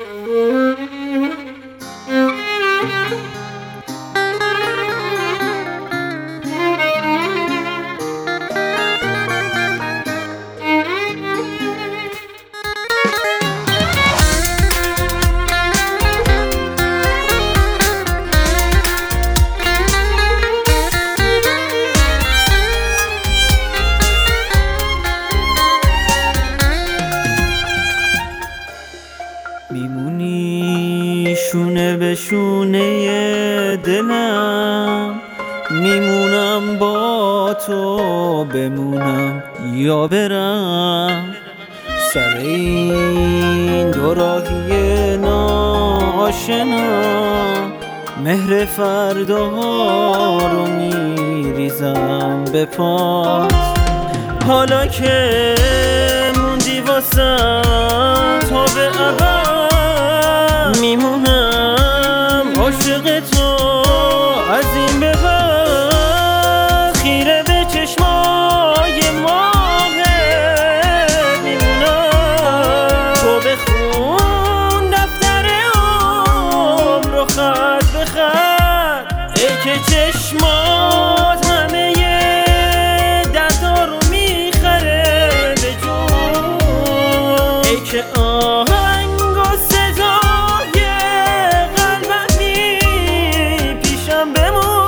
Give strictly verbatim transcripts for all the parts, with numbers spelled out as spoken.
میمونی شونه به شونه دلم، میمونم با تو بمونم یا برم. سر این دو راهی ناآشنا مهر فرداها رو میریزم به پات. حالا که موندی واسم تا به ابد، میمونم عاشق تو از این به بعد. خیره به چشمای ماهت میمونم، تو بخون دفتر عمر رو خط به خط. ای که چشمات همه دردا رو میخره به جون، ای که آهنگ و صدای قلبت میپیشم بمون.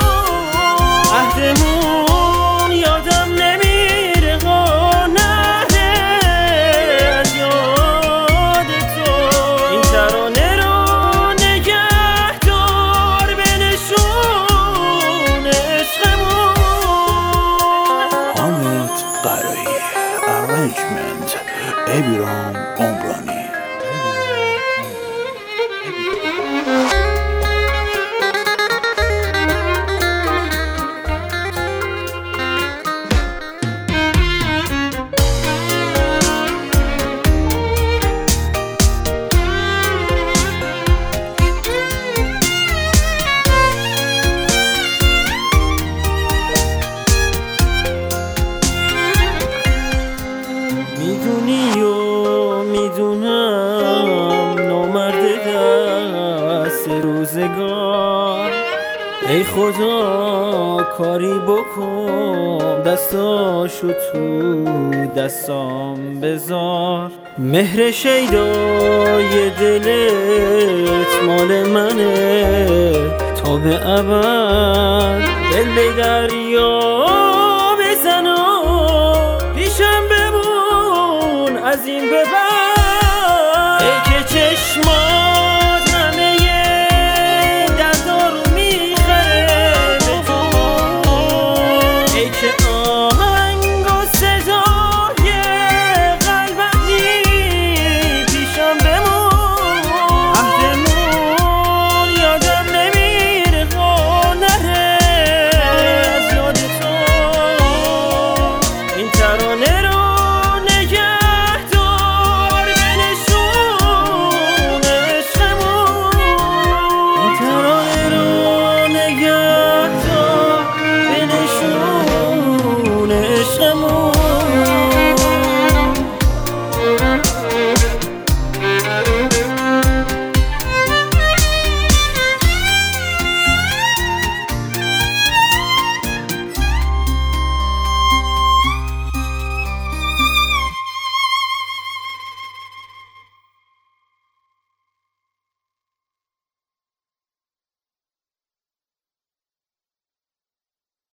عهدمون یادم نمیره ها، نره از یاد تو. این ترانه رو نگه دار به نشون عشقمون. حامد قرایی، ارنجمنت ابرام عمرانی. میدونی و میدونم نامرد دست روزگار. ای خدا کاری بکن دستاشو تو دستام بذار. مهر شیدای دلت مال منه تا به ابد. دل به دریا بزن و پیشم بمون از این به بعد. ای که چشما